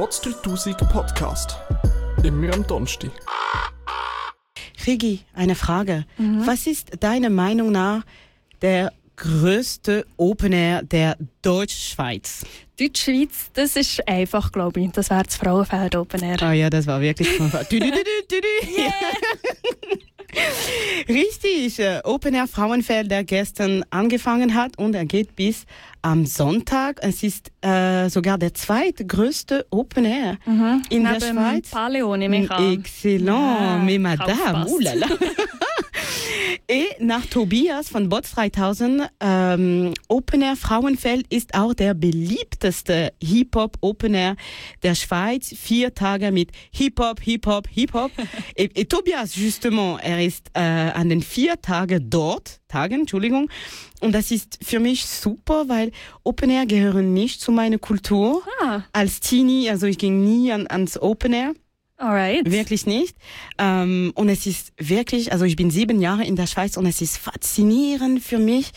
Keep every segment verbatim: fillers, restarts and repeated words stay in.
Podstar-tausend Podcast. Immer am Donnerstag. Rigi, eine Frage. Mhm. Was ist deiner Meinung nach der größte Open Air der Deutschschweiz? Deutschschweiz, das ist einfach, glaube ich. Das wäre das Frauenfeld Open Air. Ah ja, das war wirklich... du, du, du, du, du. Yeah. Richtig, äh, Open Air Frauenfeld, der gestern angefangen hat und er geht bis am Sonntag. Es ist äh, sogar der zweitgrößte Open Air Mhm. in Neben der Schweiz. Paleo, nehme ich an. Excellent, Ja, mais madame, aufpasst. oulala. Et nach Tobias von Bots dreitausend, ähm, Open Air Frauenfeld ist auch der beliebteste Hip-Hop Open Air der Schweiz. Vier Tage mit Hip-Hop, Hip-Hop, Hip-Hop. et, et Tobias, justement, er ist äh, an den vier Tagen dort, Tagen, Entschuldigung. Und das ist für mich super, weil Open Air gehören nicht zu meiner Kultur. Ah, Als Teenie, also ich ging nie an, ans Open Air. alright. Wirklich nicht. Ähm, und es ist wirklich, also ich bin sieben Jahre in der Schweiz und es ist faszinierend für mich,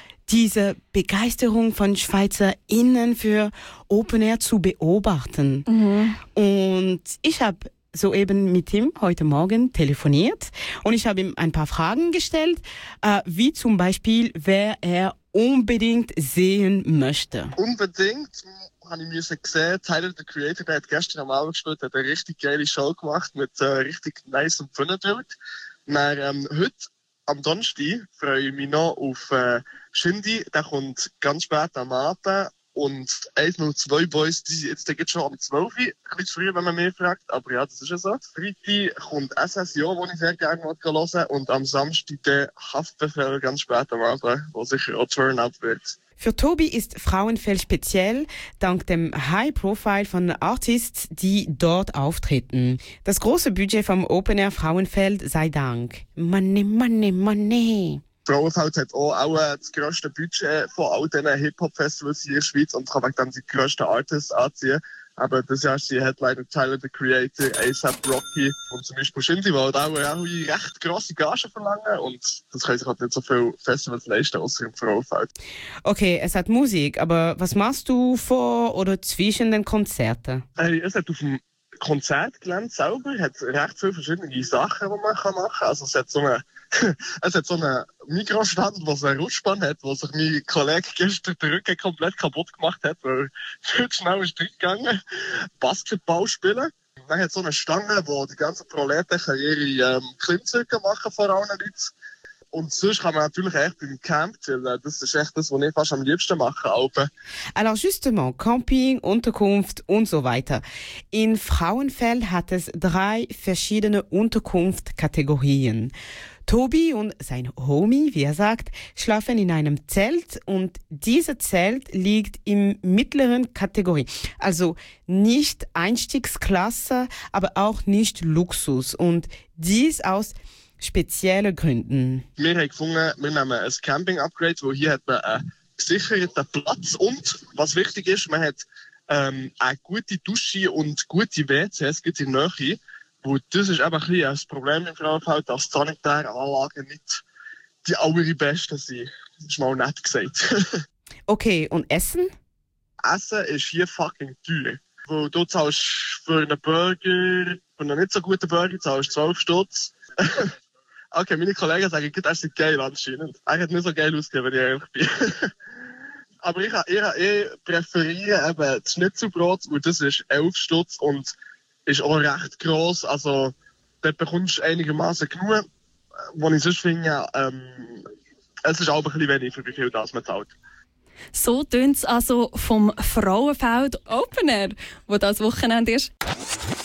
diese Begeisterung von SchweizerInnen für Open Air zu beobachten. Mhm. Und ich habe soeben mit ihm heute Morgen telefoniert und ich habe ihm ein paar Fragen gestellt, äh, wie zum Beispiel, wer er unbedingt sehen möchte. Unbedingt habe ich müssen gesehen, Tyler, der Creator, der hat gestern am Abend gespielt, hat eine richtig geile Show gemacht mit äh, richtig nice und fun Bild. Dann, ähm, heute, am Donnerstag, freue ich mich noch auf äh, Shindy, der kommt ganz spät am Abend. Und eins null zwei Boys, die sind jetzt der geht schon um zwölf Uhr, ein bisschen früher, wenn man mich fragt, aber ja, das ist ja so. Freitag kommt S S J, wo ich sehr gerne hören will, und am Samstag der Haftbefehl ganz spät am Abend, wo sicher auch Turn-Up wird. Für Tobi ist Frauenfeld speziell, dank dem High Profile von Artists, die dort auftreten. Das große Budget vom Open Air Frauenfeld sei Dank. Money, money, money. Frauenfeld hat auch, auch äh, das grösste Budget von all diesen Hip-Hop-Festivals hier in der Schweiz und kann wegen dem die grössten Artists anziehen. Aber das Jahr sind Headliner Tyler, the Creator, A$AP Rocky und zum Beispiel Shindy, die halt auch, auch recht grosse Gagen verlangen und das können sich halt nicht so viele Festivals leisten, außer im Frauenfeld. Okay, es hat Musik, aber was machst du vor oder zwischen den Konzerten? Hey, es hat auf dem Konzertgelände selber hat recht viele verschiedene Sachen, die man machen kann. Also es hat so eine Es hat so einen Mikrostand, der so eine Rutschbahn hat, wo sich mein Kollege gestern den Rücken komplett kaputt gemacht hat, weil er schnell ist gegangen. Basketball spielen. Dann hat es so eine Stange, wo die ganzen Proleten ihre ähm, Klimmzüge machen vor allen Leuten. Und sonst kann man natürlich echt beim Camp chillen. Das ist echt das, was ich fast am liebsten mache. Alpen. Alors justement, Camping, Unterkunft und so weiter. In Frauenfeld hat es drei verschiedene Unterkunftskategorien. Tobi und sein Homie, wie er sagt, schlafen in einem Zelt und dieses Zelt liegt im mittleren Kategorie. Also nicht Einstiegsklasse, aber auch nicht Luxus. Und dies aus speziellen Gründen. Wir haben gefunden, wir nehmen ein Camping-Upgrade, weil hier hat man einen gesicherten Platz und, was wichtig ist, man hat ähm, eine gute Dusche und gute W Cs in der Nähe. Und das ist eben ein bisschen das Problem im Frauenfeld, dass die sanitären Anlagen nicht die allerbesten sind. Das ist mal nett gesagt. Okay, und Essen? Essen ist hier fucking teuer. Weil du zahlst für einen Burger, für einen nicht so guten Burger, zahlst zwölf Stutz. Okay, meine Kollegen sagen, er ist geil anscheinend. Er hat nicht so geil ausgegeben, wenn ich ehrlich bin. Aber ich, ich, ich präferiere eben das Schnitzelbrot, und das ist elf Stutz und ist auch recht gross. Also, dort bekommst du einigermaßen genug. Was ich sonst finde, ähm, es ist auch ein bisschen wenig, für wie viel das man zahlt. So tönt es also vom Frauenfeld Open Air, wo das Wochenende ist.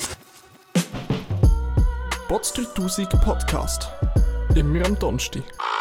Podstar-tausend Podcast. Immer am Donnerstag.